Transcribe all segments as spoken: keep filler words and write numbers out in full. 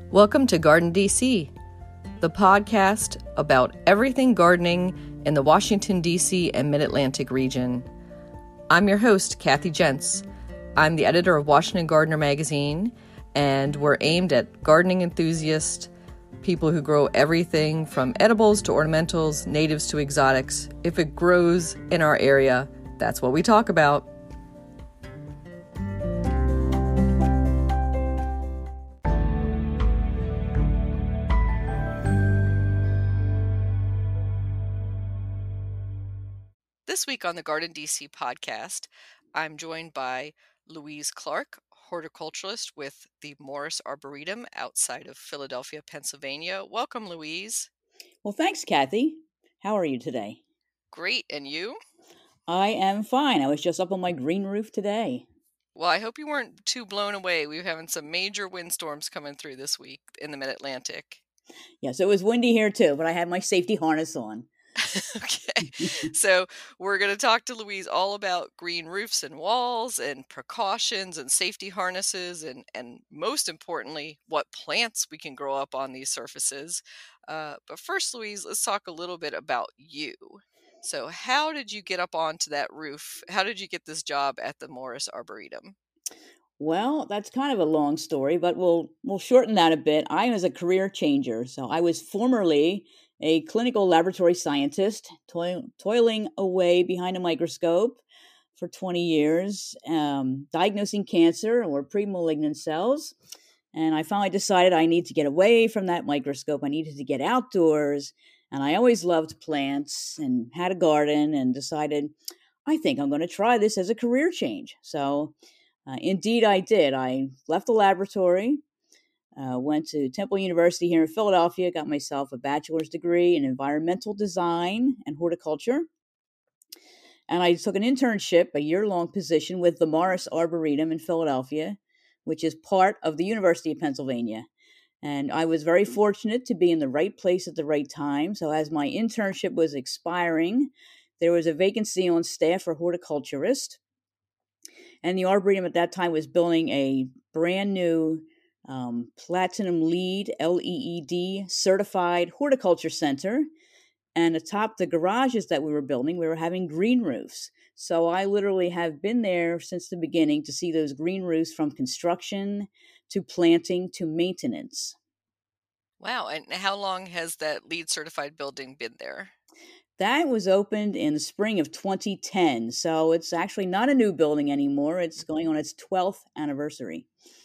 Welcome to Garden D C, the podcast about everything gardening in the Washington, D C and Mid-Atlantic region. I'm your host, Kathy Jentz. I'm the editor of Washington Gardener magazine, and we're aimed at gardening enthusiasts, people who grow everything from edibles to ornamentals, natives to exotics. If it grows in our area, that's what we talk about. This week on the Garden D C podcast, I'm joined by Louise Clark, horticulturalist with the Morris Arboretum outside of Philadelphia, Pennsylvania. Welcome, Louise. Well, thanks, Kathy. How are you today? Great. And you? I am fine. I was just up on my green roof today. Well, I hope you weren't too blown away. We're having some major windstorms coming through this week in the Mid-Atlantic. Yes, it was windy here too, but I had my safety harness on. Okay, so we're going to talk to Louise all about green roofs and walls and precautions and safety harnesses and, and most importantly, what plants we can grow up on these surfaces. Uh, but first, Louise, let's talk a little bit about you. So how did you get up onto that roof? How did you get this job at the Morris Arboretum? Well, that's kind of a long story, but we'll we'll shorten that a bit. I was a career changer. So I was formerly a clinical laboratory scientist, toil, toiling away behind a microscope for twenty years, um, diagnosing cancer or pre-malignant cells. And I finally decided I need to get away from that microscope. I needed to get outdoors. And I always loved plants and had a garden and decided, I think I'm going to try this as a career change. So uh, indeed I did. I left the laboratory, uh, went to Temple University here in Philadelphia, got myself a bachelor's degree in environmental design and horticulture. And I took an internship, a year-long position with the Morris Arboretum in Philadelphia, which is part of the University of Pennsylvania. And I was very fortunate to be in the right place at the right time. So as my internship was expiring, there was a vacancy on staff for horticulturist. And the Arboretum at that time was building a brand new um, Platinum LEED, L E E D, certified horticulture center. And atop the garages that we were building, we were having green roofs. So I literally have been there since the beginning to see those green roofs from construction to planting to maintenance. Wow. And how long has that LEED certified building been there? That was opened in the spring of twenty ten. So it's actually not a new building anymore. It's going on its twelfth anniversary.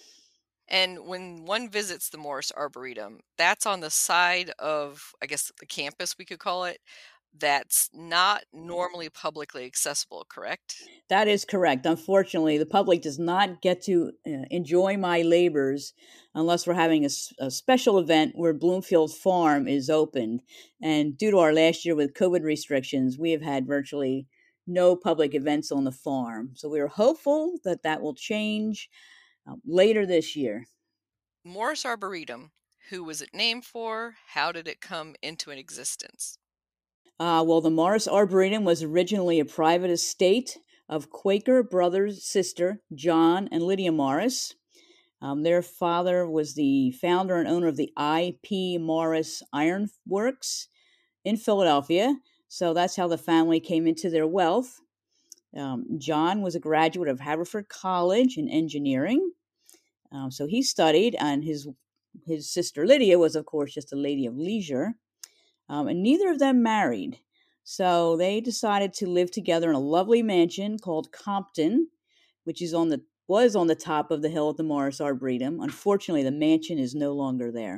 And when one visits the Morris Arboretum, that's on the side of, I guess, the campus, we could call it, that's not normally publicly accessible, correct? That is correct. Unfortunately, the public does not get to uh, enjoy my labors unless we're having a, a special event where Bloomfield Farm is opened. And due to our last year with COVID restrictions, we have had virtually no public events on the farm. So we are hopeful that that will change uh, later this year. Morris Arboretum, who was it named for? How did it come into an existence? Uh, well, the Morris Arboretum was originally a private estate of Quaker brothers, sister, John and Lydia Morris. Um, their father was the founder and owner of the I P Morris Iron Works in Philadelphia. So that's how the family came into their wealth. Um, John was a graduate of Haverford College in engineering. Um, so he studied, and his his sister Lydia was, of course, just a lady of leisure. Um, and neither of them married. So they decided to live together in a lovely mansion called Compton, which is on the was on the top of the hill at the Morris Arboretum. Unfortunately, the mansion is no longer there.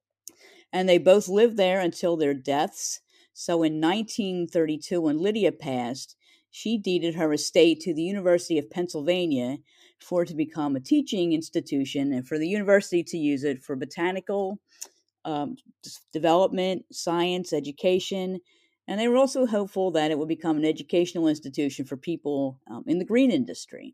And they both lived there until their deaths. So in nineteen thirty-two, when Lydia passed, she deeded her estate to the University of Pennsylvania for it to become a teaching institution and for the university to use it for botanical Um, development, science, education, and they were also hopeful that it would become an educational institution for people um, in the green industry.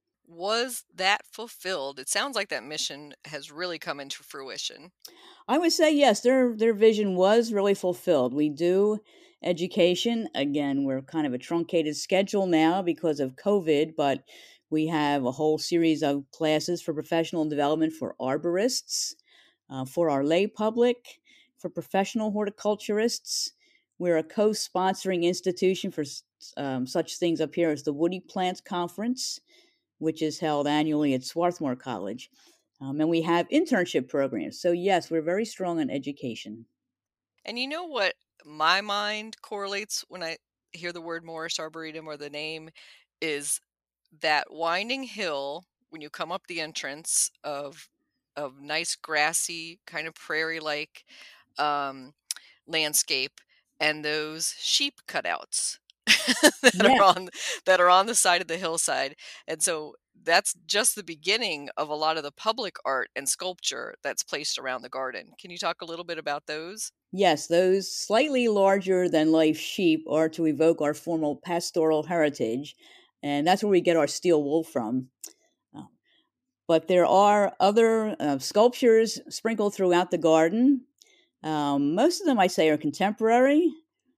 Was that fulfilled? It sounds like that mission has really come into fruition. I would say yes, their their vision was really fulfilled. We do education. Again, we're kind of a truncated schedule now because of COVID, but we have a whole series of classes for professional development for arborists. Uh, for our lay public, for professional horticulturists, we're a co-sponsoring institution for um, such things up here as the Woody Plants Conference, which is held annually at Swarthmore College. Um, and we have internship programs. So yes, we're very strong on education. And you know what my mind correlates when I hear the word Morris Arboretum or the name is that winding hill when you come up the entrance of of nice grassy kind of prairie-like um, landscape and those sheep cutouts that Yeah. are on that are on the side of the hillside. And so that's just the beginning of a lot of the public art and sculpture that's placed around the garden. Can you talk a little bit about those? Yes, those slightly larger than life sheep are to evoke our formal pastoral heritage, and that's where we get our steel wool from. Uh, but there are other uh, sculptures sprinkled throughout the garden. Um, most of them, I say, are contemporary,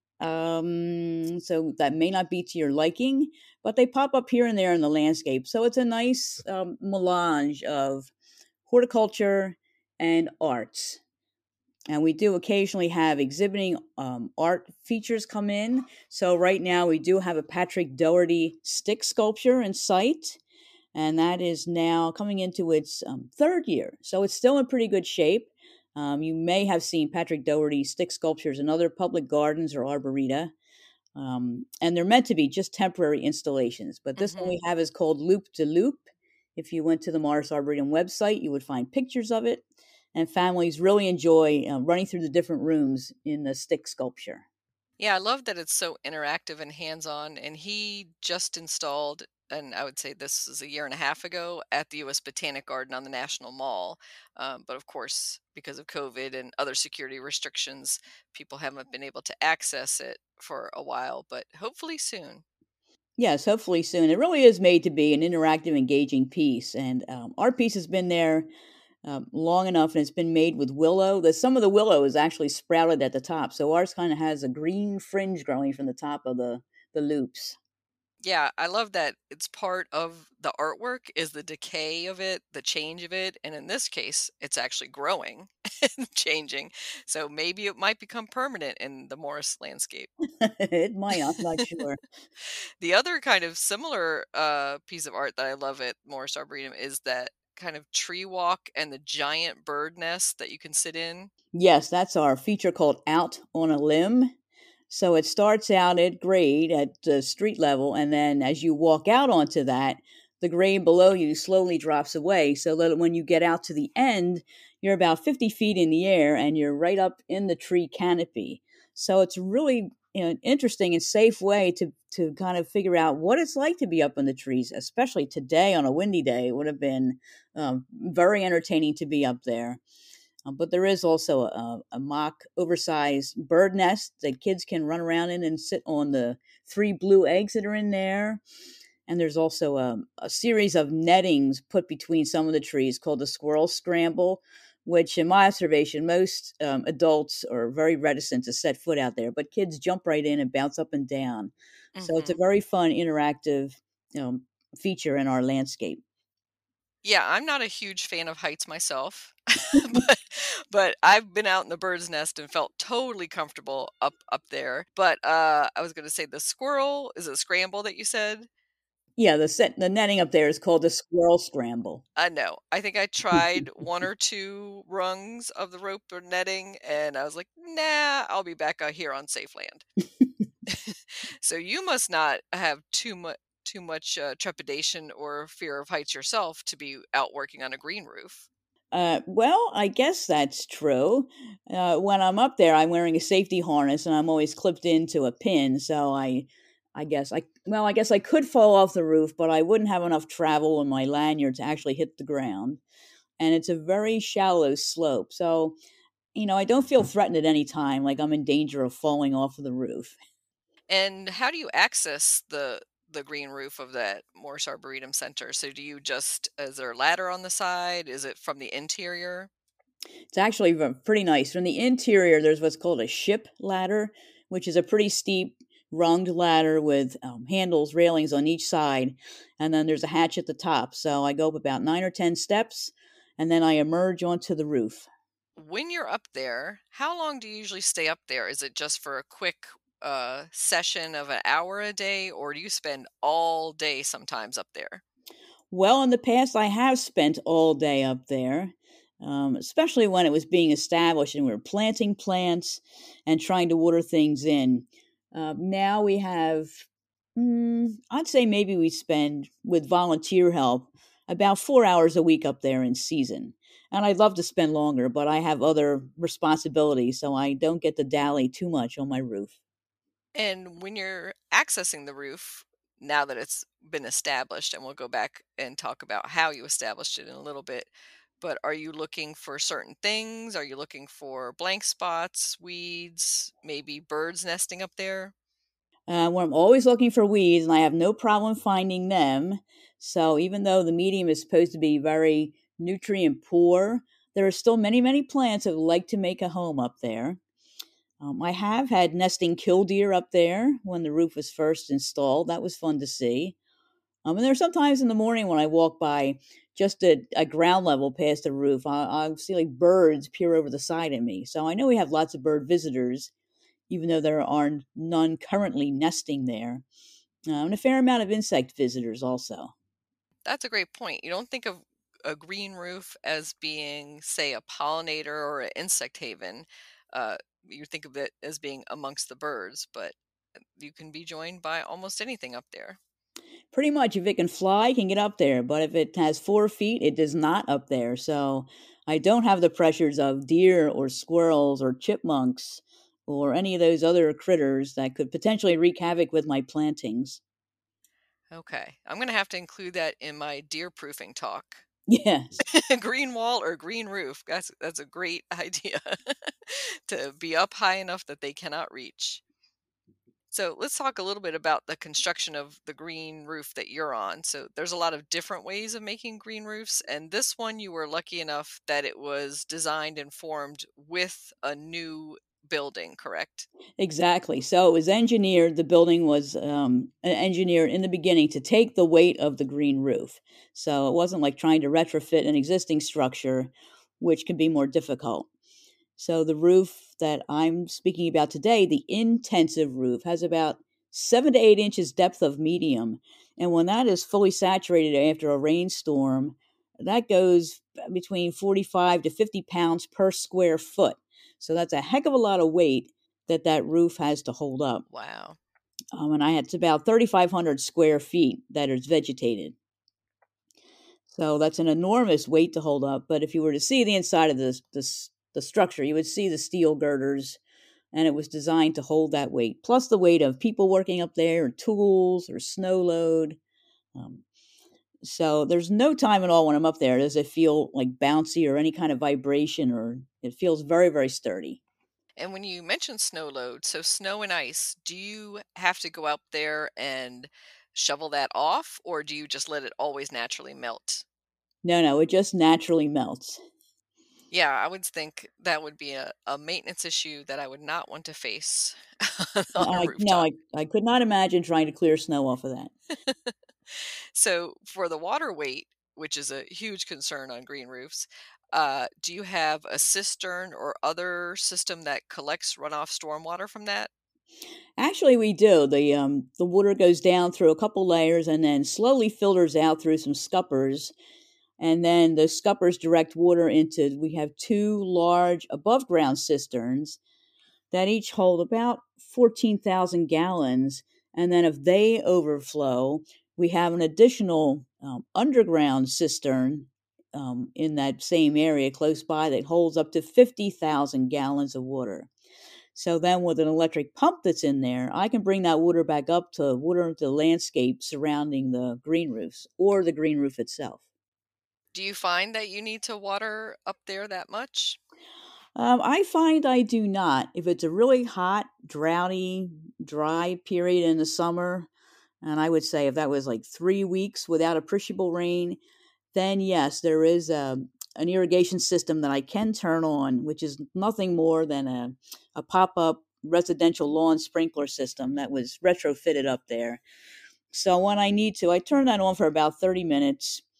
um, so that may not be to your liking, but they pop up here and there in the landscape. So it's a nice um, melange of horticulture and arts. And we do occasionally have exhibiting um, art features come in. So right now we do have a Patrick Doherty stick sculpture in sight, and that is now coming into its um, third year. So it's still in pretty good shape. Um, you may have seen Patrick Doherty stick sculptures in other public gardens or arboreta, um, and they're meant to be just temporary installations. But this Mm-hmm. one we have is called Loop to Loop. If you went to the Morris Arboretum website, you would find pictures of it, and families really enjoy uh, running through the different rooms in the stick sculpture. Yeah, I love that it's so interactive and hands-on. And he just installed, and I would say this is a year and a half ago, at the U S Botanic Garden on the National Mall. Um, but of course, because of COVID and other security restrictions, people haven't been able to access it for a while, but hopefully soon. Yes, hopefully soon. It really is made to be an interactive, engaging piece, and um, our piece has been there um, long enough, and it's been made with willow. The some of the willow is actually sprouted at the top, so ours kind of has a green fringe growing from the top of the the loops. Yeah, I love that it's part of the artwork is the decay of it, the change of it, and in this case, it's actually growing and changing. So maybe it might become permanent in the Morris landscape. It might, I'm not sure. The other kind of similar uh, piece of art that I love at Morris Arboretum is that kind of tree walk and the giant bird nest that you can sit in. Yes, that's our feature called Out on a Limb. So it starts out at grade at uh, street level, and then as you walk out onto that, the grade below you slowly drops away. So that when you get out to the end, you're about fifty feet in the air and you're right up in the tree canopy. So it's really, you know, an interesting and safe way to to kind of figure out what it's like to be up in the trees, especially today on a windy day. It would have been um, very entertaining to be up there. Uh, but there is also a, a mock oversized bird nest that kids can run around in and sit on the three blue eggs that are in there. And there's also a, a series of nettings put between some of the trees called the squirrel scramble, which, in my observation, most um, adults are very reticent to set foot out there, but kids jump right in and bounce up and down. So it's a Hmm. very fun, interactive, you know, feature in our landscape. Yeah, I'm not a huge fan of heights myself, but but I've been out in the bird's nest and felt totally comfortable up up there. But uh, I was going to say the squirrel is it scramble that you said? Yeah, the set the netting up there is called the squirrel scramble. Uh, no, I think I tried one or two rungs of the rope or netting, and I was like, nah, I'll be back out here on safe land. So you must not have too much too much uh, trepidation or fear of heights yourself to be out working on a green roof. Uh, well, I guess that's true. Uh, when I'm up there, I'm wearing a safety harness and I'm always clipped into a pin. So I, I guess I, well, I guess I could fall off the roof, but I wouldn't have enough travel on my lanyard to actually hit the ground. And it's a very shallow slope. So, you know, I don't feel threatened at any time, like I'm in danger of falling off of the roof. And how do you access the the green roof of that Morris Arboretum Center? So do you just is there a ladder on the side? Is it from the interior? It's actually v- pretty nice. From the interior, there's what's called a ship ladder, which is a pretty steep runged ladder with um, handles, railings on each side. And then there's a hatch at the top. So I go up about nine or ten steps and then I emerge onto the roof. when you're up there, how long do you usually stay up there? Is it just for a quick uh, session of an hour a day, or do you spend all day sometimes up there? Well, in the past, I have spent all day up there, um, especially when it was being established and we were planting plants and trying to water things in. Uh, now we have, mm, I'd say maybe we spend, with volunteer help, about four hours a week up there in season. And I'd love to spend longer, but I have other responsibilities, so I don't get to dally too much on my roof. And when you're accessing the roof, now that it's been established, and we'll go back and talk about how you established it in a little bit, but are you looking for certain things? Are you looking for blank spots, weeds, maybe birds nesting up there? Uh, where I'm always looking for weeds, and I have no problem finding them. So even though the medium is supposed to be very nutrient poor, there are still many, many plants that would like to make a home up there. Um, I have had nesting killdeer up there when the roof was first installed. That was fun to see. Um, and there are sometimes in the morning when I walk by just at, at ground level past the roof, I, I'll see like birds peer over the side at me. So I know we have lots of bird visitors, even though there are none currently nesting there, uh, and a fair amount of insect visitors also. That's a great point. You don't think of a green roof as being, say, a pollinator or an insect haven. Uh, you think of it as being amongst the birds, but you can be joined by almost anything up there. Pretty much, if it can fly, it can get up there, but if it has four feet, it does not up there. So I don't have the pressures of deer or squirrels or chipmunks or any of those other critters that could potentially wreak havoc with my plantings. Okay, I'm going to have to include that in my deer proofing talk. Yes. Green wall or green roof. That's that's a great idea to be up high enough that they cannot reach. So let's talk a little bit about the construction of the green roof that you're on. So there's a lot of different ways of making green roofs, and this one you were lucky enough that it was designed and formed with a new building, correct? Exactly. So it was engineered, the building was um, e- engineered in the beginning to take the weight of the green roof. So it wasn't like trying to retrofit an existing structure, which can be more difficult. So the roof that I'm speaking about today, the intensive roof, has about seven to eight inches depth of medium. And when that is fully saturated after a rainstorm, that goes between forty-five to fifty pounds per square foot. So that's a heck of a lot of weight that that roof has to hold up. Wow. Um, and I had it's about thirty-five hundred square feet that is vegetated. So that's an enormous weight to hold up. But if you were to see the inside of this, this the structure, you would see the steel girders, and it was designed to hold that weight, plus the weight of people working up there, or tools, or snow load. Um, so there's no time at all when I'm up there does it feel like bouncy or any kind of vibration, or it feels very, very sturdy. And when you mention snow load, so snow and ice, do you have to go out there and shovel that off, or do you just let it always naturally melt? No, no, it just naturally melts. Yeah, I would think that would be a, a maintenance issue that I would not want to face on a I no, rooftop. I, I could not imagine trying to clear snow off of that. So for the water weight, which is a huge concern on green roofs, uh, do you have a cistern or other system that collects runoff stormwater from that? Actually, we do. The um, the water goes down through a couple layers and then slowly filters out through some scuppers, and then the scuppers direct water into. We have two large above ground cisterns that each hold about fourteen thousand gallons. And then if they overflow, we have an additional um, underground cistern um, in that same area close by that holds up to fifty thousand gallons of water. So then with an electric pump that's in there, I can bring that water back up to water the landscape surrounding the green roofs or the green roof itself. Do you find that you need to water up there that much? Um, I find I do not. If it's a really hot, droughty, dry period in the summer, and I would say if that was like three weeks without appreciable rain, then yes, there is a, an irrigation system that I can turn on, which is nothing more than a, a pop up residential lawn sprinkler system that was retrofitted up there. So when I need to, I turn that on for about thirty minutes,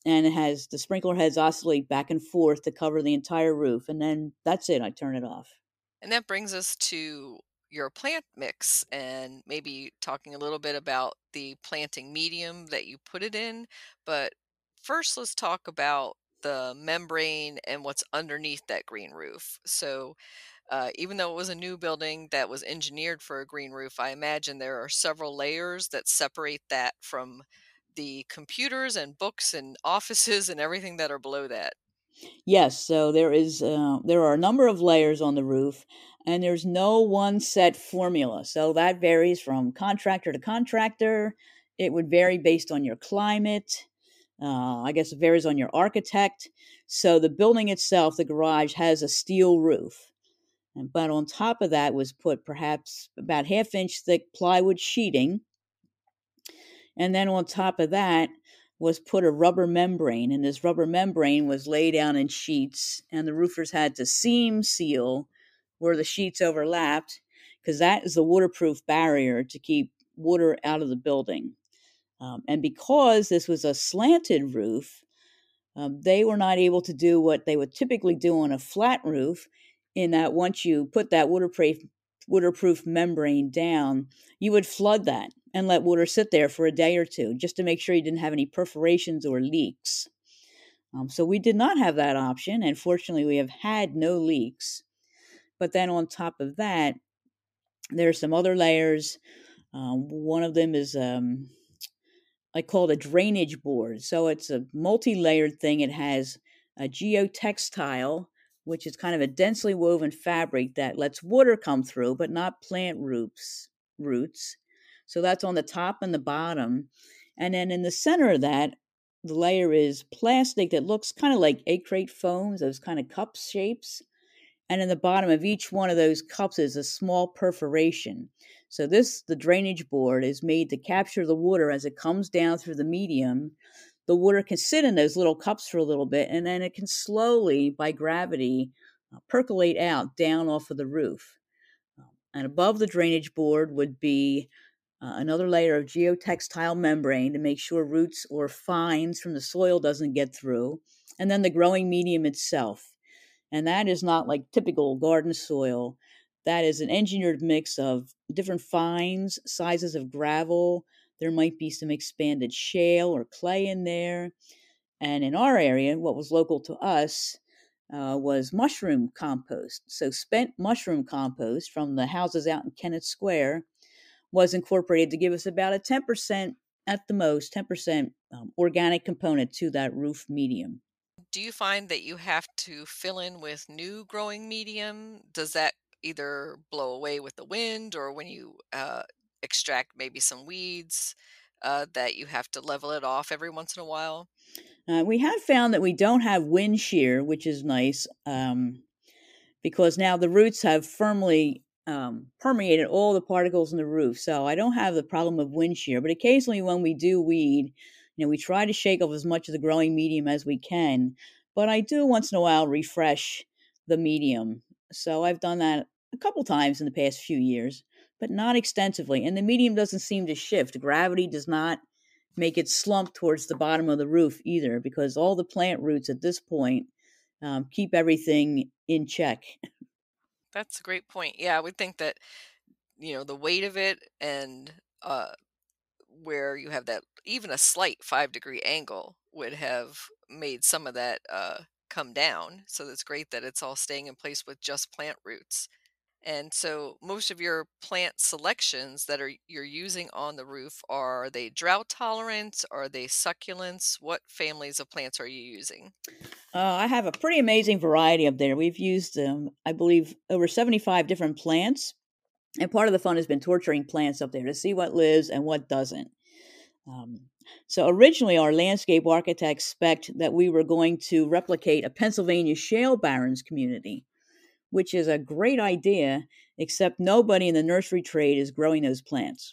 and it has the sprinkler heads oscillate back and forth to cover the entire roof. And then that's it. I turn it off. And that brings us to your plant mix and maybe talking a little bit about the planting medium that you put it in. But first, let's talk about the membrane and what's underneath that green roof. So, uh, even though it was a new building that was engineered for a green roof, I imagine there are several layers that separate that from the computers and books and offices and everything that are below that. Yes, so there is uh, there are a number of layers on the roof, and there's no one set formula. So that varies from contractor to contractor. It would vary based on your climate. Uh, I guess it varies on your architect. So the building itself, the garage, has a steel roof. And- But on top of that was put perhaps about half inch thick plywood sheeting. And then on top of that was put a rubber membrane. And this rubber membrane was laid down in sheets. And the roofers had to seam seal where the sheets overlapped, because that is the waterproof barrier to keep water out of the building. Um, and because this was a slanted roof, um, they were not able to do what they would typically do on a flat roof, in that once you put that waterproof waterproof membrane down, you would flood that and let water sit there for a day or two just to make sure you didn't have any perforations or leaks. Um, so we did not have that option, and fortunately, we have had no leaks. But then on top of that, there are some other layers. Um, one of them is um, I call it a drainage board. So it's a multi-layered thing. It has a geotextile, which is kind of a densely woven fabric that lets water come through, but not plant roots. Roots. So that's on the top and the bottom. And then in the center of that, the layer is plastic that looks kind of like egg crate foams, those kind of cup shapes. And in the bottom of each one of those cups is a small perforation. So this, the drainage board, is made to capture the water as it comes down through the medium. The water can sit in those little cups for a little bit, and then it can slowly, by gravity, uh, percolate out down off of the roof. And above the drainage board would be uh, another layer of geotextile membrane to make sure roots or fines from the soil doesn't get through, and then the growing medium itself. And that is not like typical garden soil. That is an engineered mix of different fines, sizes of gravel. There might be some expanded shale or clay in there. And in our area, what was local to us uh, was mushroom compost. So spent mushroom compost from the houses out in Kennett Square was incorporated to give us about a ten percent, at the most, ten percent um, organic component to that roof medium. Do you find that you have to fill in with new growing medium? Does that either blow away with the wind, or when you uh, extract maybe some weeds, uh, that you have to level it off every once in a while? Uh, we have found that we don't have wind shear, which is nice, um, because now the roots have firmly um, permeated all the particles in the roof. So I don't have the problem of wind shear. But occasionally, when we do weed, you know, we try to shake off as much of the growing medium as we can. But I do once in a while refresh the medium. So I've done that a couple times in the past few years, but not extensively. And the medium doesn't seem to shift. Gravity does not make it slump towards the bottom of the roof either, because all the plant roots at this point um, keep everything in check. That's a great point. Yeah, I would think that, you know, the weight of it and uh, where you have that even a slight five degree angle would have made some of that uh, come down. So that's great that it's all staying in place with just plant roots. And so most of your plant selections that are you're using on the roof, are they drought tolerant? Are they succulents? What families of plants are you using? Uh, I have a pretty amazing variety up there. We've used, um, I believe, over seventy-five different plants. And part of the fun has been torturing plants up there to see what lives and what doesn't. Um, so originally, our landscape architect spec'd that we were going to replicate a Pennsylvania shale barrens community, which is a great idea, except nobody in the nursery trade is growing those plants.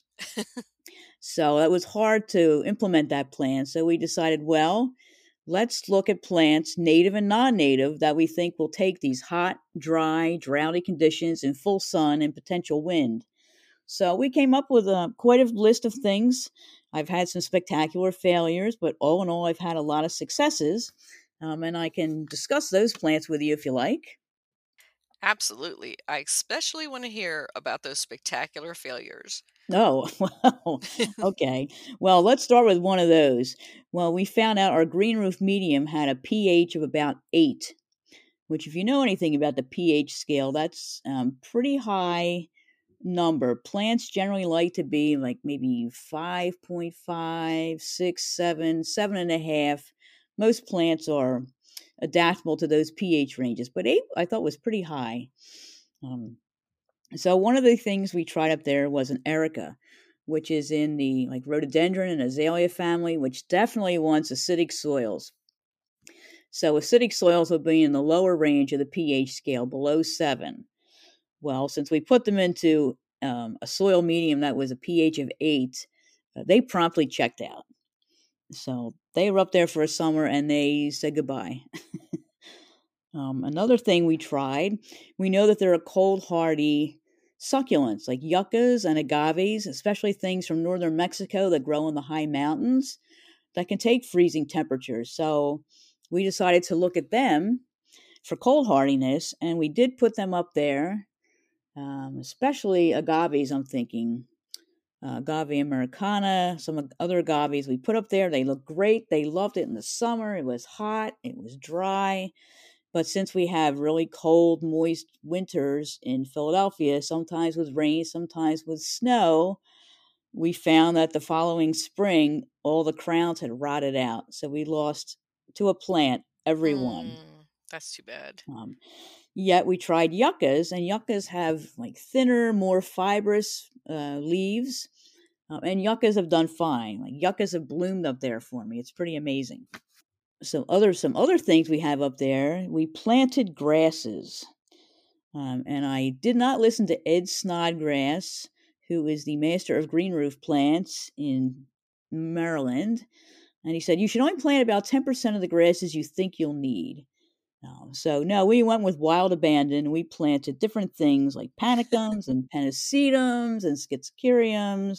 So it was hard to implement that plan. So we decided, well, let's look at plants, native and non-native, that we think will take these hot, dry, droughty conditions in full sun and potential wind. So we came up with a, quite a list of things. I've had some spectacular failures, but all in all, I've had a lot of successes. Um, and I can discuss those plants with you if you like. Absolutely. I especially want to hear about those spectacular failures. Oh, well, okay. Well, let's start with one of those. Well, we found out our green roof medium had a pH of about eight, which, if you know anything about the pH scale, that's um, pretty high number. Plants generally like to be like maybe five point five, six, seven, seven and a half. Most plants are adaptable to those pH ranges, but eight I thought was pretty high. Um, so one of the things we tried up there was an Erica, which is in the like rhododendron and azalea family, which definitely wants acidic soils. So acidic soils will be in the lower range of the pH scale, below seven. Well, since we put them into um, a soil medium that was a pH of eight, uh, they promptly checked out. So they were up there for a summer and they said goodbye. um, another thing we tried, we know that there are cold hardy succulents like yuccas and agaves, especially things from northern Mexico that grow in the high mountains that can take freezing temperatures. So we decided to look at them for cold hardiness, and we did put them up there, um, especially agaves, I'm thinking. Uh, agave americana, some other agaves we put up there. They look great. They loved it in the summer. It was hot. It was dry. But since we have really cold, moist winters in Philadelphia, sometimes with rain, sometimes with snow, we found that the following spring, all the crowns had rotted out. So we lost to a plant every one. Mm, that's too bad. Um, yet we tried yuccas, and yuccas have like thinner, more fibrous uh, leaves. Uh, and yuccas have done fine. Like yuccas have bloomed up there for me. It's pretty amazing. So other some other things we have up there. We planted grasses, um, and I did not listen to Ed Snodgrass, who is the master of green roof plants in Maryland, and he said you should only plant about ten percent of the grasses you think you'll need. Um, so no, we went with wild abandon. We planted different things like panicums and pennisetum and schizoceriums.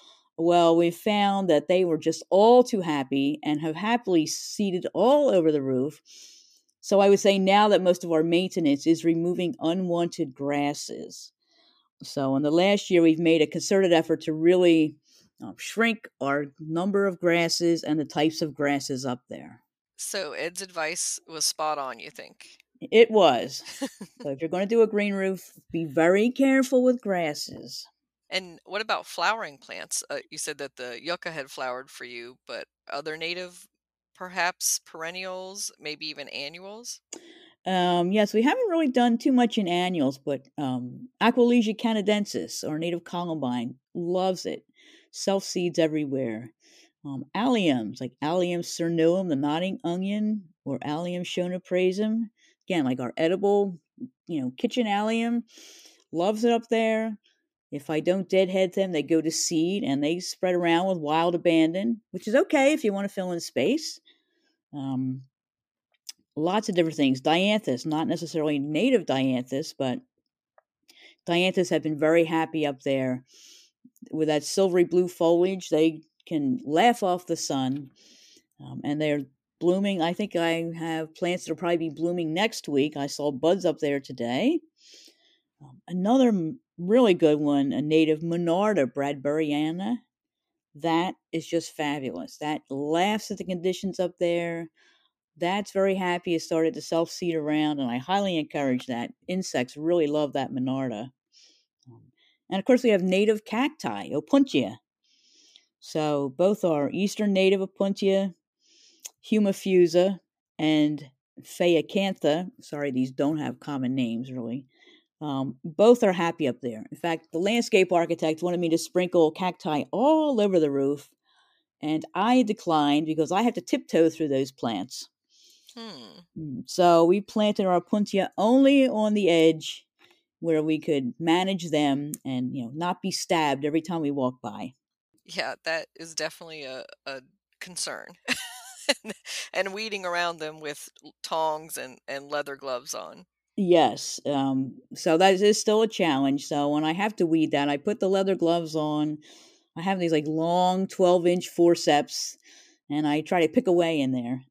Well, we found that they were just all too happy and have happily seeded all over the roof. So I would say now that most of our maintenance is removing unwanted grasses. So in the last year, we've made a concerted effort to really uh, shrink our number of grasses and the types of grasses up there. So Ed's advice was spot on, you think? It was. So if you're going to do a green roof, be very careful with grasses. And what about flowering plants? Uh, you said that the yucca had flowered for you, but other native, perhaps perennials, maybe even annuals? Um, yes, we haven't really done too much in annuals, but um, Aquilegia canadensis, our native columbine, loves it. Self seeds everywhere. Um, alliums, like Allium cerniorum, the nodding onion, or Allium schoenoprasum, again, like our edible, you know, kitchen allium, loves it up there. If I don't deadhead them, they go to seed and they spread around with wild abandon, which is okay if you want to fill in space. Um, lots of different things. Dianthus, not necessarily native dianthus, but dianthus have been very happy up there with that silvery blue foliage. They can laugh off the sun, um, and they're blooming. I think I have plants that will probably be blooming next week. I saw buds up there today. Um, another really good one, a native Monarda bradburyiana. That is just fabulous. That laughs at the conditions up there. That's very happy. It started to self-seed around, and I highly encourage that. Insects really love that Monarda. Um, and of course, we have native cacti, Opuntia. So both are eastern native Opuntia, Humifusa, and Phaeacantha. Sorry, these don't have common names, really. Um, both are happy up there. In fact, the landscape architect wanted me to sprinkle cacti all over the roof, and I declined because I have to tiptoe through those plants. Hmm. So we planted our Opuntia only on the edge where we could manage them and, you know, not be stabbed every time we walk by. Yeah, that is definitely a, a concern. And weeding around them with tongs and, and leather gloves on. Yes. Um, so that is still a challenge. So when I have to weed that, I put the leather gloves on. I have these like long twelve inch forceps, and I try to pick away in there.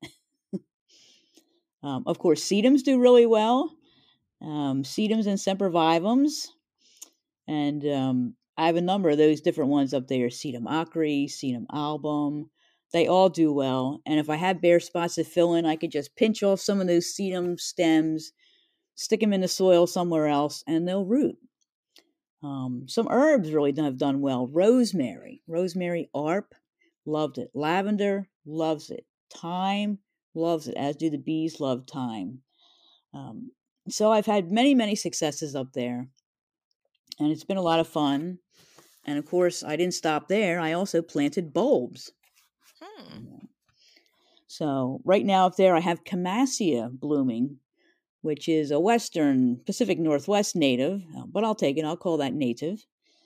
um, of course, sedums do really well. Um, sedums and sempervivums. And um, I have a number of those different ones up there: sedum acre, sedum album. They all do well. And if I have bare spots to fill in, I could just pinch off some of those sedum stems, stick them in the soil somewhere else, and they'll root. Um, some herbs really have done well. Rosemary, rosemary arp, loved it. Lavender, loves it. Thyme, loves it, as do the bees love thyme. Um, so I've had many, many successes up there, and it's been a lot of fun. And of course, I didn't stop there. I also planted bulbs. Hmm. So right now up there, I have Camassia blooming, which is a western Pacific Northwest native, but I'll take it. I'll call that native.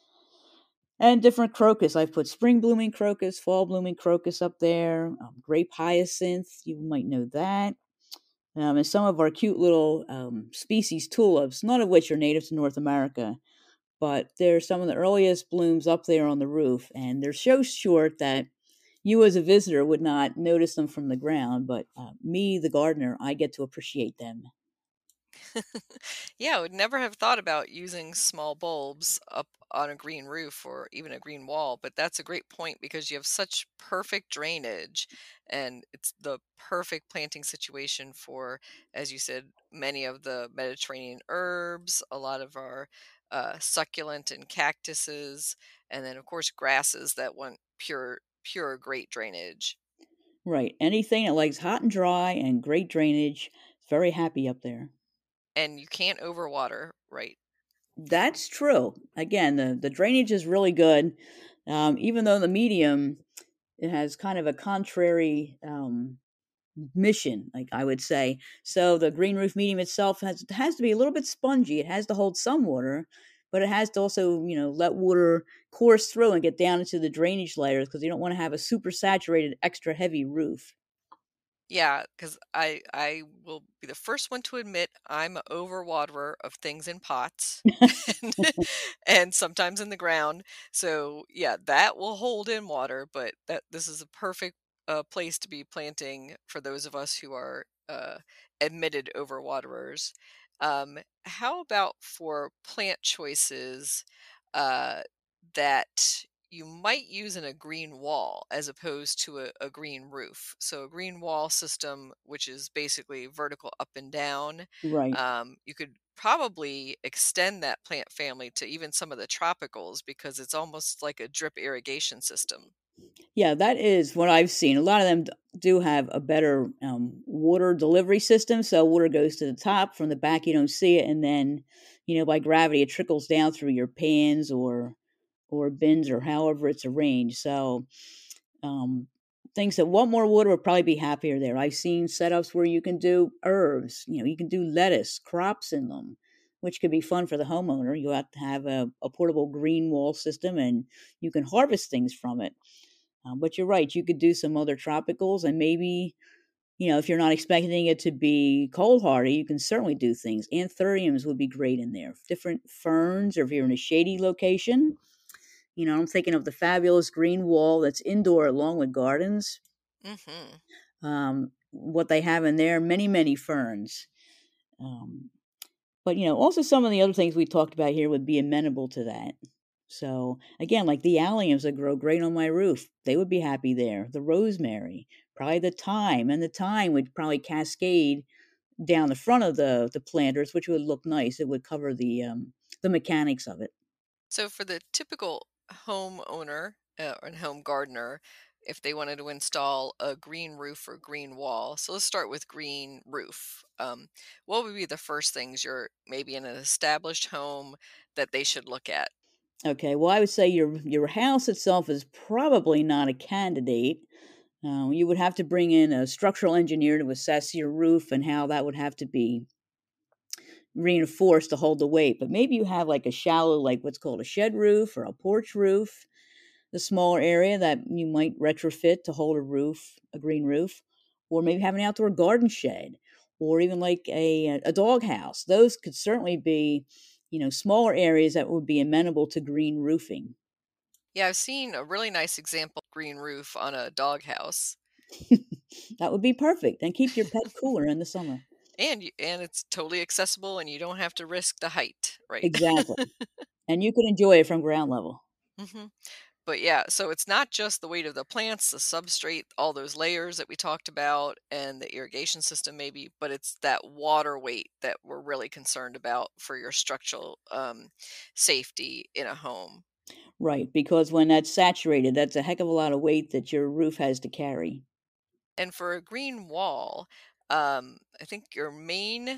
And different crocus. I've put spring blooming crocus, fall blooming crocus up there, um, grape hyacinth. You might know that. Um, and some of our cute little um, species tulips, none of which are native to North America. But they're some of the earliest blooms up there on the roof. And they're so short that you as a visitor would not notice them from the ground. But uh, me, the gardener, I get to appreciate them. Yeah, I would never have thought about using small bulbs up on a green roof or even a green wall, but that's a great point because you have such perfect drainage and it's the perfect planting situation for, as you said, many of the Mediterranean herbs, a lot of our uh, succulent and cactuses, and then of course grasses that want pure, pure, great drainage. Right. Anything that likes hot and dry and great drainage, very happy up there. And you can't overwater, right? That's true. Again, the, the drainage is really good. Um, even though the medium, it has kind of a contrary um, mission, like I would say. So the green roof medium itself has has to be a little bit spongy. It has to hold some water, but it has to also, you know, let water course through and get down into the drainage layers because you don't want to have a super saturated, extra heavy roof. Yeah, because I I will be the first one to admit I'm a overwaterer of things in pots and, and sometimes in the ground. So yeah, that will hold in water, but that this is a perfect uh, place to be planting for those of us who are uh, admitted overwaterers. Um, how about for plant choices uh, that you might use in a green wall as opposed to a, a green roof? So a green wall system, which is basically vertical up and down, Right. um, you could probably extend that plant family to even some of the tropicals because it's almost like a drip irrigation system. Yeah, that is what I've seen. A lot of them d- do have a better um, water delivery system. So water goes to the top. From the back, you don't see it. And then, you know, by gravity, it trickles down through your pans or or bins or however it's arranged. So um, things that want more water would probably be happier there. I've seen setups where you can do herbs. You know, you can do lettuce, crops in them, which could be fun for the homeowner. You have to have a, a portable green wall system and you can harvest things from it. Um, but you're right. You could do some other tropicals, and maybe, you know, if you're not expecting it to be cold hardy, you can certainly do things. Anthuriums would be great in there. Different ferns, or if you're in a shady location, you know, I'm thinking of the fabulous green wall that's indoor along with gardens. Hmm. Um, what they have in there, many, many ferns. Um, but, you know, also some of the other things we talked about here would be amenable to that. So again, like the alliums that grow great on my roof, they would be happy there. The rosemary, probably the thyme, and the thyme would probably cascade down the front of the the planters, which would look nice. It would cover the um, the mechanics of it. So for the typical homeowner uh, and home gardener, if they wanted to install a green roof or green wall, so let's start with green roof. Um, what would be the first things you're maybe in an established home that they should look at? Okay, well, I would say your your house itself is probably not a candidate. Uh, you would have to bring in a structural engineer to assess your roof and how that would have to be reinforced to hold the weight. But maybe you have like a shallow, like what's called a shed roof or a porch roof, the smaller area that you might retrofit to hold a roof, a green roof, or maybe have an outdoor garden shed, or even like a a dog house. Those could certainly be, you know, smaller areas that would be amenable to green roofing. Yeah, I've seen a really nice example of green roof on a doghouse. That would be perfect, and keep your pet cooler in the summer. And you, and it's totally accessible and you don't have to risk the height, right? Exactly, and you can enjoy it from ground level. hmm But yeah, so it's not just the weight of the plants, the substrate, all those layers that we talked about, and the irrigation system maybe, but it's that water weight that we're really concerned about for your structural um, safety in a home. Right, because when that's saturated, that's a heck of a lot of weight that your roof has to carry. And for a green wall, um, I think your main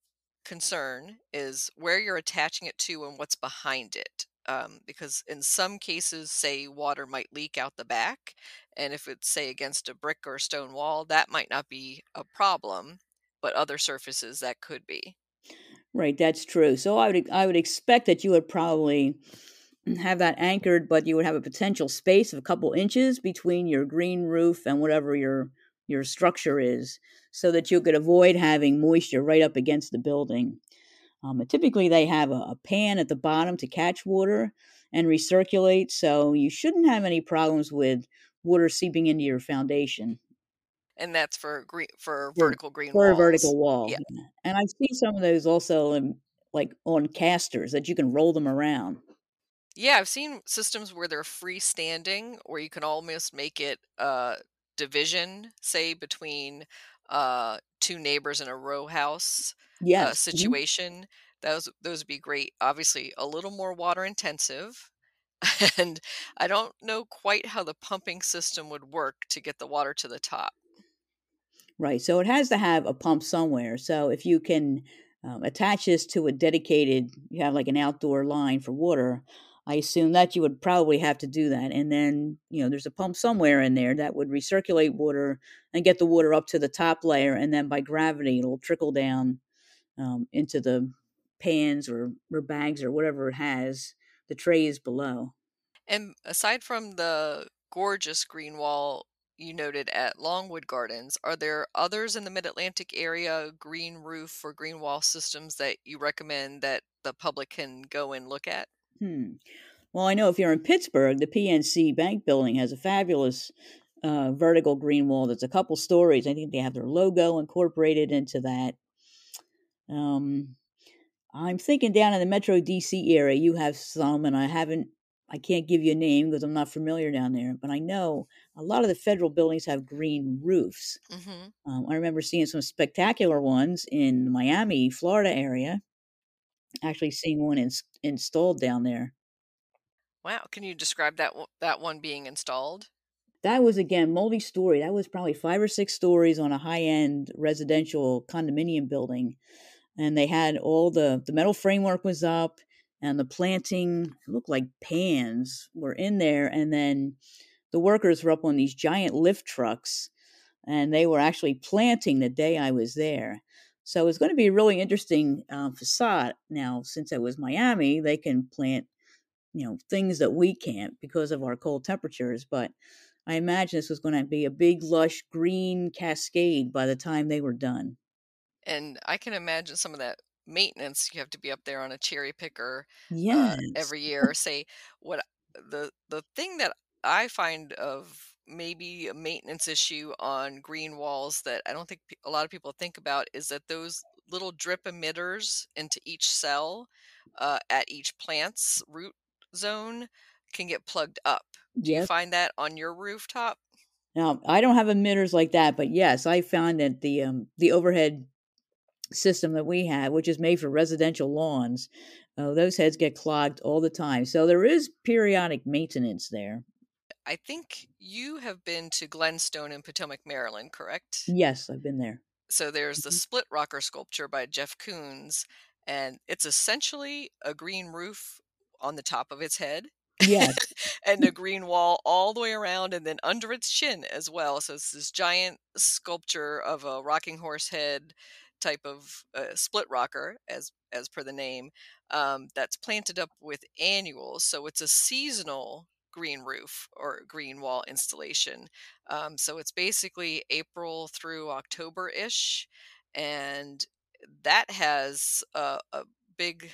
concern is where you're attaching it to and what's behind it. Um, because in some cases, say water might leak out the back, and if it's, say, against a brick or stone wall, that might not be a problem, but other surfaces that could be. Right, that's true. So I would I would expect that you would probably have that anchored, but you would have a potential space of a couple inches between your green roof and whatever your your structure is, so that you could avoid having moisture right up against the building. Um, and typically, they have a, a pan at the bottom to catch water and recirculate, so you shouldn't have any problems with water seeping into your foundation And that's for green for for vertical green for a walls. vertical wall. Yeah. Yeah. And I see some of those also in, like on casters that you can roll them around. Yeah, I've seen systems where they're freestanding, where you can almost make it a division, say between uh, two neighbors in a row house uh, Yes. Mhm. situation. Those those would be great. Obviously, a little more water intensive, and I don't know quite how the pumping system would work to get the water to the top. Right. So it has to have a pump somewhere. So if you can um, attach this to a dedicated, you have like an outdoor line for water, I assume that you would probably have to do that. And then, you know, there's a pump somewhere in there that would recirculate water and get the water up to the top layer. And then by gravity, it'll trickle down um, into the pans or, or bags or whatever it has, the trays below. And aside from the gorgeous green wall you noted at Longwood Gardens, are there others in the Mid-Atlantic area, green roof or green wall systems that you recommend that the public can go and look at? Hmm. Well, I know if you're in Pittsburgh, the P N C Bank building has a fabulous uh, vertical green wall that's a couple stories. I think they have their logo incorporated into that. Um, I'm thinking down in the Metro D C area, you have some, and I haven't, I can't give you a name because I'm not familiar down there, but I know a lot of the federal buildings have green roofs. hmm Um, I remember seeing some spectacular ones in Miami, Florida area. Actually, seeing one ins- installed down there. Wow, can you describe that one- that one being installed? That was again multi-story. That was probably five or six stories on a high-end residential condominium building, and they had all the the metal framework was up, and the planting it looked like pans were in there, and then the workers were up on these giant lift trucks, and they were actually planting the day I was there. So it was going to be a really interesting um, facade. Now, since it was Miami, they can plant you know things that we can't because of our cold temperatures, but I imagine this was going to be a big, lush green cascade by the time they were done. And I can imagine some of that maintenance. You have to be up there on a cherry picker uh, Yes. every year. Say what the the thing that I find of maybe a maintenance issue on green walls that I don't think pe- a lot of people think about is that those little drip emitters into each cell uh, at each plant's root zone can get plugged up. Do you Yes. find that on your rooftop? Now, I don't have emitters like that, but yes, I found that the um, the overhead system that we have, which is made for residential lawns, uh, those heads get clogged all the time. So there is periodic maintenance there. I think you have been to Glenstone in Potomac, Maryland, correct? Yes, I've been there. So there's the Mhm. split rocker sculpture by Jeff Koons, and it's essentially a green roof on the top of its head Yes. and a green wall all the way around and then under its chin as well. So it's this giant sculpture of a rocking horse head type of uh, split rocker as as per the name, um, that's planted up with annuals. So it's a seasonal green roof or green wall installation, um, so it's basically April through October ish, and that has a, a big.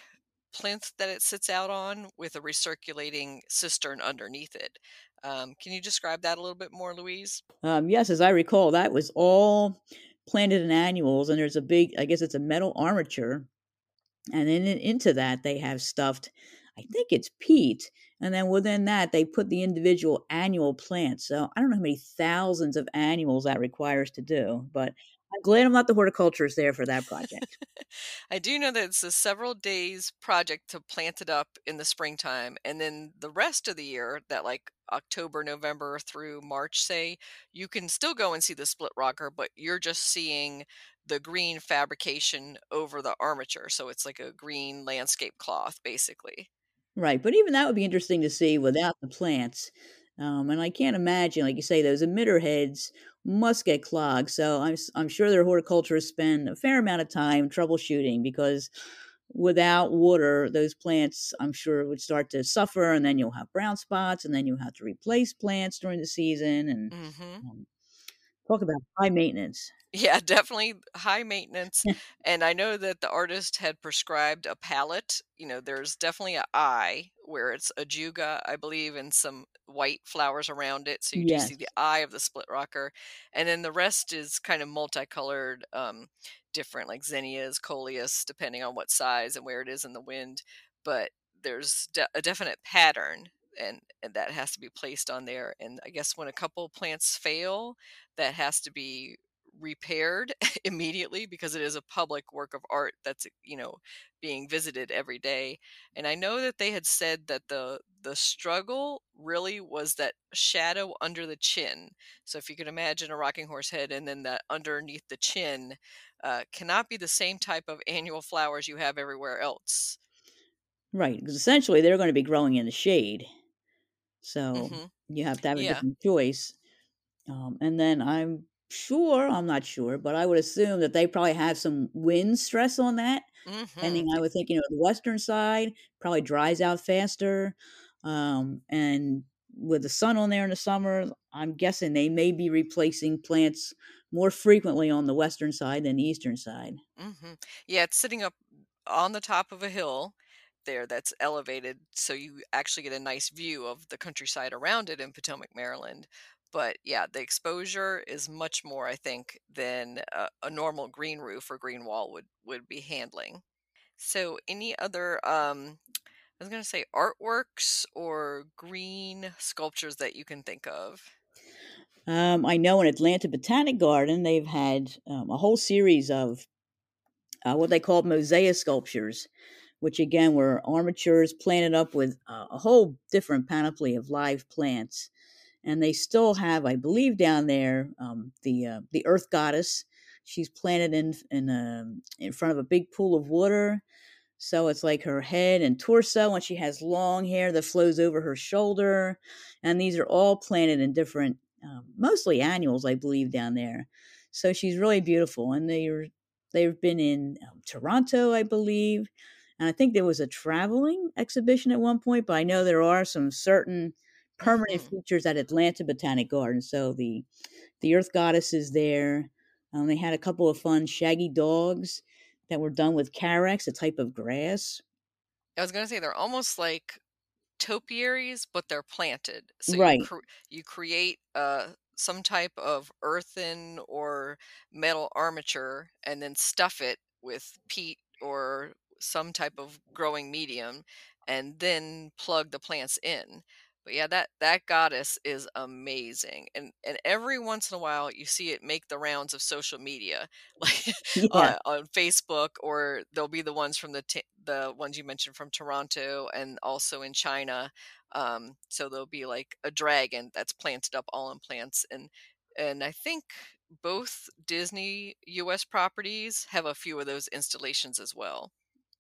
plinth that it sits out on with a recirculating cistern underneath it. Um, can you describe that a little bit more, Louise? Um, yes, as I recall, that was all planted in annuals, and there's a big, I guess it's a metal armature, and then in, into that they have stuffed, I think it's peat, and then within that they put the individual annual plants. So I don't know how many thousands of annuals that requires to do, but I'm glad I'm not the horticulturist there for that project. I do know that it's a several days project to plant it up in the springtime, and then the rest of the year, that like October, November through March, say, you can still go and see the split rocker, but you're just seeing the green fabrication over the armature. So it's like a green landscape cloth, basically. Right, but even that would be interesting to see without the plants. Um, and I can't imagine, like you say, those emitter heads must get clogged. So I'm s- I'm sure their horticulturists spend a fair amount of time troubleshooting because without water, those plants I'm sure would start to suffer, and then you'll have brown spots, and then you'll have to replace plants during the season. And Hmm. um, talk about high maintenance. Yeah, definitely high maintenance. And I know that the artist had prescribed a palette. You know, there's definitely a eye where it's a juga, I believe, and some white flowers around it. So you do see the Yes. eye of the split rocker. And then the rest is kind of multicolored, um, different like zinnias, coleus, depending on what size and where it is in the wind. But there's de- a definite pattern. And, and that has to be placed on there. And I guess when a couple plants fail, that has to be repaired immediately because it is a public work of art that's, you know, being visited every day. And I know that they had said that the the struggle really was that shadow under the chin. So if you could imagine a rocking horse head, and then that underneath the chin uh, cannot be the same type of annual flowers you have everywhere else. Right, because essentially they're going to be growing in the shade. So Hmm. you have to have a Yeah. different choice. Um, and then I'm sure, I'm not sure, but I would assume that they probably have some wind stress on that. Hmm. Depending, I would think, you know, the western side probably dries out faster. Um, and with the sun on there in the summer, I'm guessing they may be replacing plants more frequently on the western side than the eastern side. Hmm. Yeah, it's sitting up on the top of a hill there that's elevated, so you actually get a nice view of the countryside around it in Potomac, Maryland. But yeah, the exposure is much more, I think, than a, a normal green roof or green wall would would be handling. So, any other, um, I was going to say artworks or green sculptures that you can think of? Um, I know in Atlanta Botanic Garden, they've had um, a whole series of uh, what they called mosaic sculptures, which again were armatures planted up with uh, a whole different panoply of live plants. And they still have, I believe, down there um, the uh, the Earth Goddess. She's planted in in a, in front of a big pool of water. So it's like her head and torso, and she has long hair that flows over her shoulder. And these are all planted in different, um, mostly annuals, I believe, down there. So she's really beautiful. And they are, they've been in um, Toronto, I believe. And I think there was a traveling exhibition at one point, but I know there are some certain permanent Hmm. features at Atlanta Botanic Garden. So the the Earth Goddess is there. Um, they had a couple of fun shaggy dogs that were done with carex, a type of grass. I was going to say they're almost like topiaries, but they're planted. So you Right. cr- you create uh, some type of earthen or metal armature, and then stuff it with peat or some type of growing medium, and then plug the plants in. But yeah, that that goddess is amazing, and and every once in a while you see it make the rounds of social media, like Yeah. uh, on Facebook, or there'll be the ones from the t- the ones you mentioned from Toronto, and also in China. Um, so there'll be like a dragon that's planted up all in plants, and and I think both Disney U S properties have a few of those installations as well.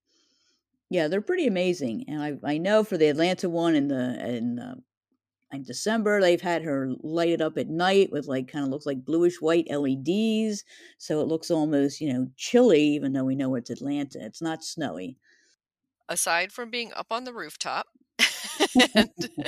Yeah, they're pretty amazing. And I, I know for the Atlanta one in the in, uh, in December, they've had her lighted up at night with like kind of looks like bluish white L E Ds. So it looks almost, you know, chilly, even though we know it's Atlanta. It's not snowy. Aside from being up on the rooftop and,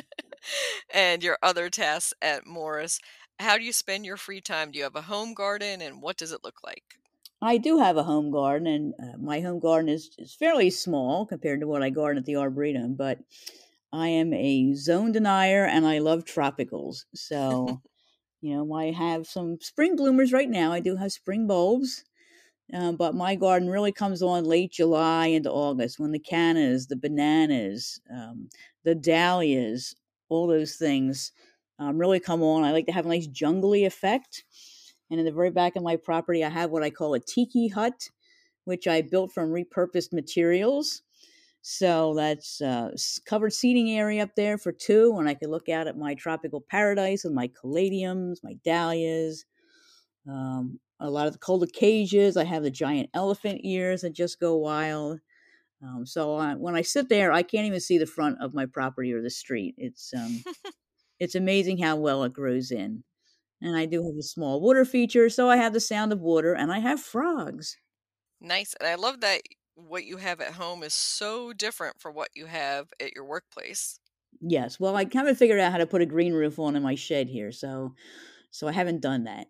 and your other tasks at Morris, how do you spend your free time? Do you have a home garden, and what does it look like? I do have a home garden, and uh, my home garden is, is fairly small compared to what I garden at the Arboretum, but I am a zone denier and I love tropicals. So, you know, I have some spring bloomers right now. I do have spring bulbs, uh, but my garden really comes on late July into August when the cannas, the bananas, um, the dahlias, all those things um, really come on. I like to have a nice jungly effect. And in the very back of my property, I have what I call a tiki hut, which I built from repurposed materials. So that's a covered seating area up there for two, and I could look out at my tropical paradise with my caladiums, my dahlias, um, a lot of the colocasias. I have the giant elephant ears that just go wild. Um, so I, when I sit there, I can't even see the front of my property or the street. It's um, it's amazing how well it grows in. And I do have a small water feature, so I have the sound of water, and I have frogs. Nice. And I love that what you have at home is so different from what you have at your workplace. Yes, well, I haven't figured out how to put a green roof on in my shed here, so so I haven't done that.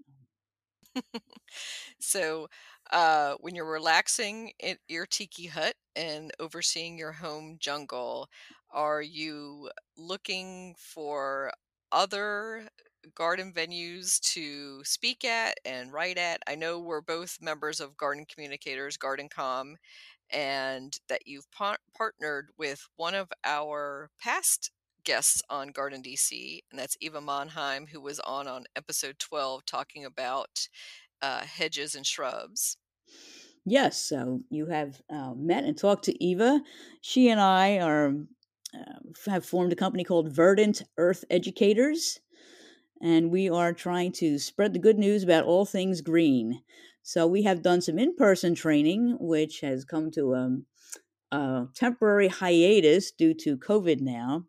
So, uh, when you're relaxing in your tiki hut and overseeing your home jungle, are you looking for other garden venues to speak at and write at? I know we're both members of Garden Communicators, GardenCom, and that you've par- partnered with one of our past guests on Garden D C, and that's Eva Monheim, who was on on episode twelve talking about uh, hedges and shrubs. Yes, so you have uh, met and talked to Eva. She and I are uh, have formed a company called Verdant Earth Educators, and we are trying to spread the good news about all things green. So we have done some in-person training, which has come to a, a temporary hiatus due to COVID now.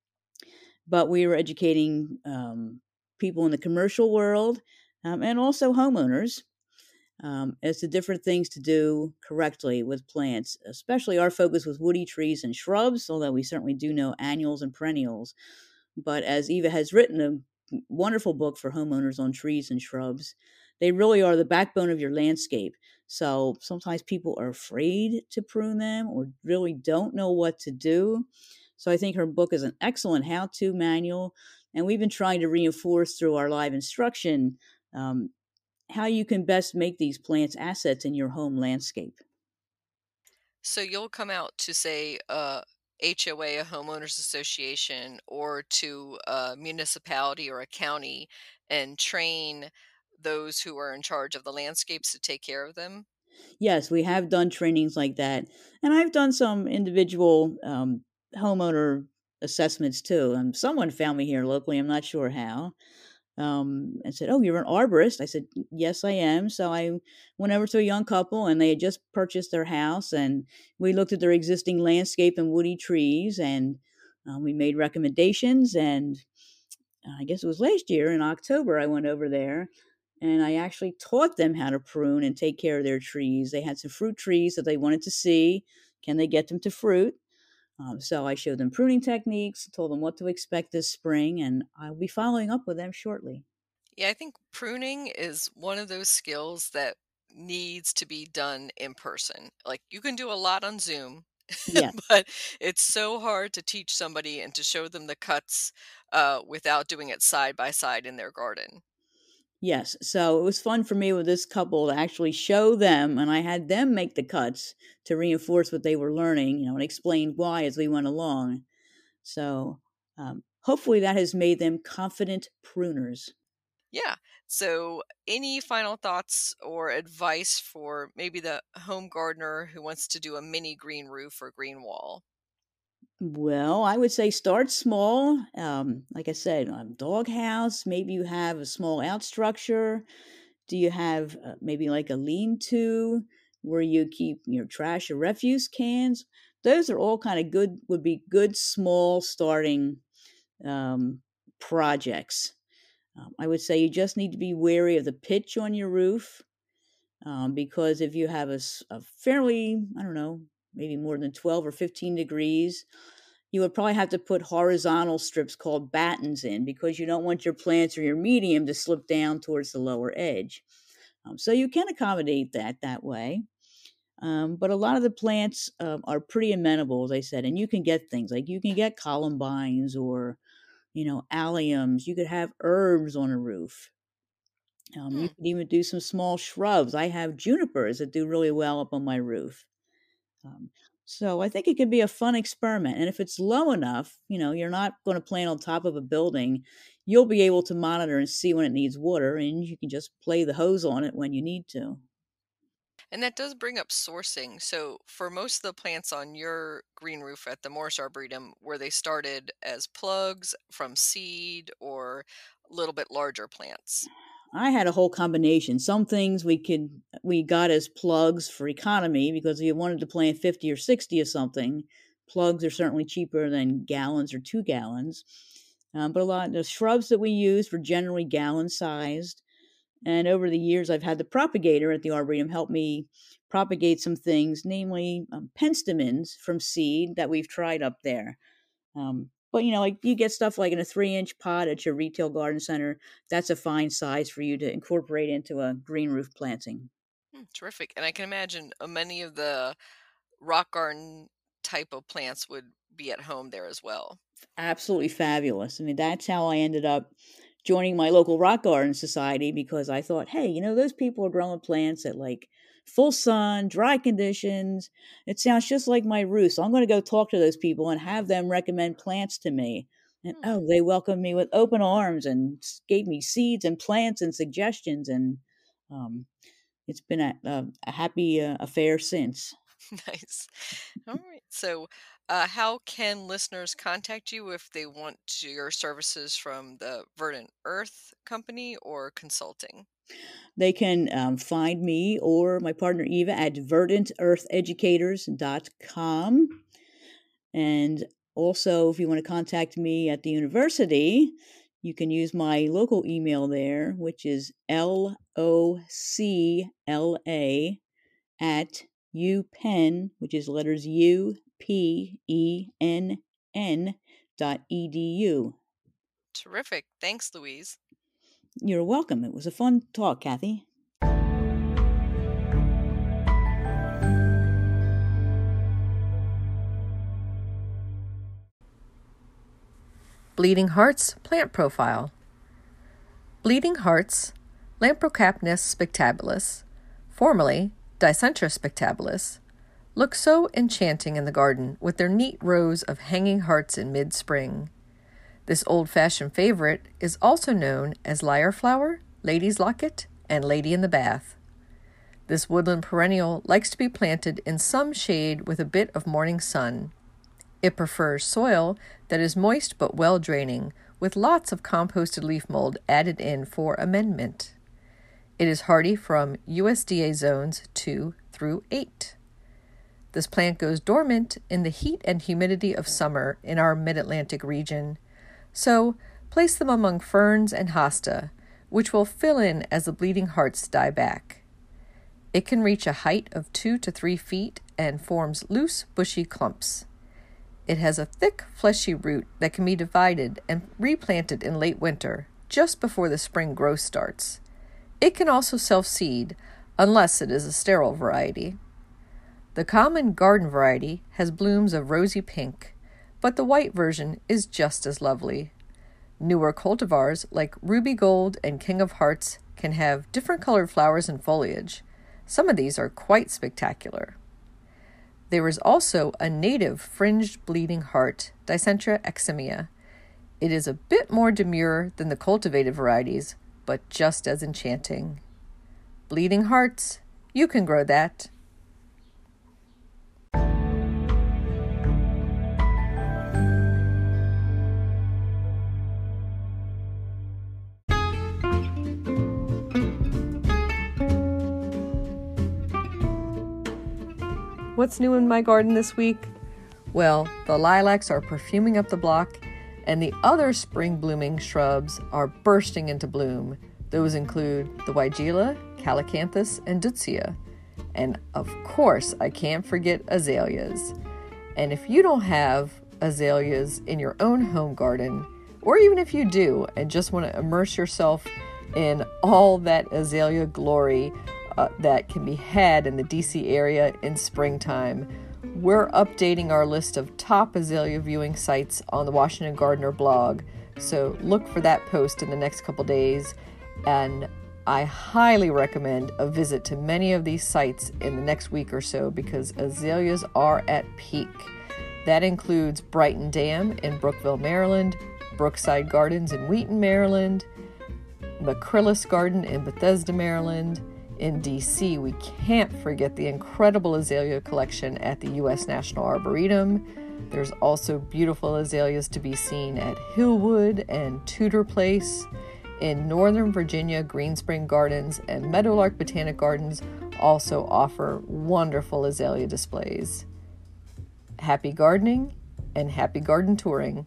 But we were educating um, people in the commercial world um, and also homeowners um, as to different things to do correctly with plants. Especially our focus was woody trees and shrubs, although we certainly do know annuals and perennials. But as Eva has written a wonderful book for homeowners on trees and shrubs, they really are the backbone of your landscape. So sometimes people are afraid to prune them or really don't know what to do. So I think her book is an excellent how-to manual, and we've been trying to reinforce through our live instruction um, how you can best make these plants assets in your home landscape. So you'll come out to, say, a H O A, a homeowners association, or to a municipality or a county and train those who are in charge of the landscapes to take care of them? Yes, we have done trainings like that. And I've done some individual um, homeowner assessments too. And someone found me here locally, I'm not sure how, um, and said, "Oh, you're an arborist?" I said, "Yes, I am." So I went over to a young couple, and they had just purchased their house, and we looked at their existing landscape and woody trees, and um, we made recommendations. And I guess it was last year in October, I went over there and I actually taught them how to prune and take care of their trees. They had some fruit trees that they wanted to see. Can they get them to fruit? Um, so I showed them pruning techniques, told them what to expect this spring, and I'll be following up with them shortly. Yeah, I think pruning is one of those skills that needs to be done in person. Like, you can do a lot on Zoom, Yeah. but it's so hard to teach somebody and to show them the cuts uh, without doing it side by side in their garden. Yes. So it was fun for me with this couple to actually show them, and I had them make the cuts to reinforce what they were learning, you know, and explain why as we went along. So um, hopefully that has made them confident pruners. Yeah. So, any final thoughts or advice for maybe the home gardener who wants to do a mini green roof or green wall? Well, I would say start small. Um, like I said, a dog house. Maybe you have a small out structure. Do you have uh, maybe like a lean-to where you keep your trash or refuse cans? Those are all kind of good, would be good small starting um, projects. Um, I would say you just need to be wary of the pitch on your roof um, because if you have a, s- a fairly, I don't know, maybe more than twelve or fifteen degrees, you would probably have to put horizontal strips called battens in because you don't want your plants or your medium to slip down towards the lower edge. Um, so you can accommodate that that way. Um, but a lot of the plants um, are pretty amenable, as I said, and you can get things like you can get columbines or, you know, alliums. You could have herbs on a roof. Um, you Hmm. could even do some small shrubs. I have junipers that do really well up on my roof. Um, so I think it could be a fun experiment. And if it's low enough, you know, you're not going to plant on top of a building, you'll be able to monitor and see when it needs water, and you can just play the hose on it when you need to. And that does bring up sourcing. So, for most of the plants on your green roof at the Morris Arboretum, were they started as plugs from seed or a little bit larger plants? I had a whole combination. Some things we could we got as plugs for economy because if you wanted to plant fifty or sixty of something, plugs are certainly cheaper than gallons or two gallons. Um, but a lot of the shrubs that we use were generally gallon sized. And over the years, I've had the propagator at the Arboretum help me propagate some things, namely um, penstemons from seed that we've tried up there. Um, but you know, like you get stuff like in a three-inch pot at your retail garden center. That's a fine size for you to incorporate into a green roof planting. Hmm, terrific. And I can imagine uh, many of the rock garden type of plants would be at home there as well. Absolutely fabulous. I mean, that's how I ended up joining my local rock garden society because I thought, hey, you know, those people are growing plants at like full sun, dry conditions. It sounds just like my roof. So I'm going to go talk to those people and have them recommend plants to me. And Hmm. oh, they welcomed me with open arms and s- gave me seeds and plants and suggestions. And um, it's been a, a, a happy uh, affair since. Nice. All right. So, uh, how can listeners contact you if they want to, your services from the Verdant Earth Company or consulting? They can um, find me or my partner Eva at verdant earth educators dot com. And also, if you want to contact me at the university, you can use my local email there, which is L O C L A at UPenn, which is letters U P E N N dot E D U. Terrific. Thanks, Louise. You're welcome. It was a fun talk, Kathy. Bleeding Hearts Plant Profile. Bleeding Hearts, Lamprocapnus spectabilis, formerly Dicentra spectabilis, look so enchanting in the garden with their neat rows of hanging hearts in mid-spring. This old-fashioned favorite is also known as lyre flower, lady's locket, and lady in the bath. This woodland perennial likes to be planted in some shade with a bit of morning sun. It prefers soil that is moist but well draining, with lots of composted leaf mold added in for amendment. It is hardy from U S D A zones two through eight. This plant goes dormant in the heat and humidity of summer in our mid-Atlantic region, so place them among ferns and hosta, which will fill in as the bleeding hearts die back. It can reach a height of two to three feet and forms loose, bushy clumps. It has a thick, fleshy root that can be divided and replanted in late winter, just before the spring growth starts. It can also self-seed, unless it is a sterile variety. The common garden variety has blooms of rosy pink, but the white version is just as lovely. Newer cultivars like Ruby Gold and King of Hearts can have different colored flowers and foliage. Some of these are quite spectacular. There is also a native fringed bleeding heart, Dicentra eximia. It is a bit more demure than the cultivated varieties, but just as enchanting. Bleeding hearts, you can grow that. What's new in my garden this week? Well, the lilacs are perfuming up the block, and the other spring blooming shrubs are bursting into bloom. Those include the Weigela, Calycanthus, and Deutzia. And of course, I can't forget azaleas. And if you don't have azaleas in your own home garden, or even if you do and just want to immerse yourself in all that azalea glory uh, that can be had in the D C area in springtime. We're updating our list of top azalea viewing sites on the Washington Gardener blog, so look for that post in the next couple days, and I highly recommend a visit to many of these sites in the next week or so because azaleas are at peak. That includes Brighton Dam in Brookville, Maryland, Brookside Gardens in Wheaton, Maryland, Macrylis Garden in Bethesda, Maryland. In D C, we can't forget the incredible azalea collection at the U S National Arboretum. There's also beautiful azaleas to be seen at Hillwood and Tudor Place. In Northern Virginia, Greenspring Gardens and Meadowlark Botanic Gardens also offer wonderful azalea displays. Happy gardening and happy garden touring.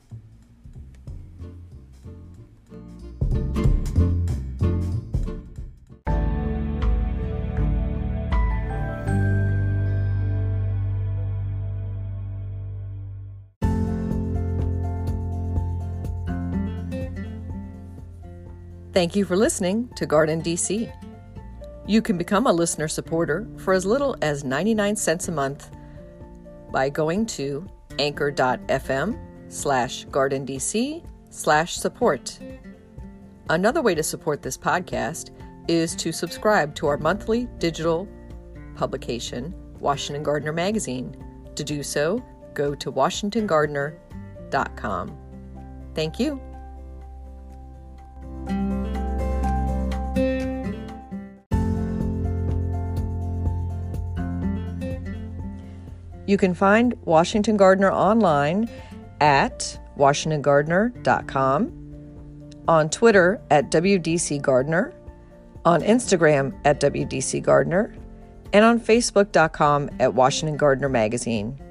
Thank you for listening to Garden D C. You can become a listener supporter for as little as ninety-nine cents a month by going to anchor.fm slash gardendc slash support. Another way to support this podcast is to subscribe to our monthly digital publication, Washington Gardener Magazine. To do so, go to washington gardener dot com. Thank you. You can find Washington Gardener online at washington gardener dot com, on Twitter at W D C Gardener, on Instagram at W D C Gardener, and on facebook dot com at Washington Gardener Magazine.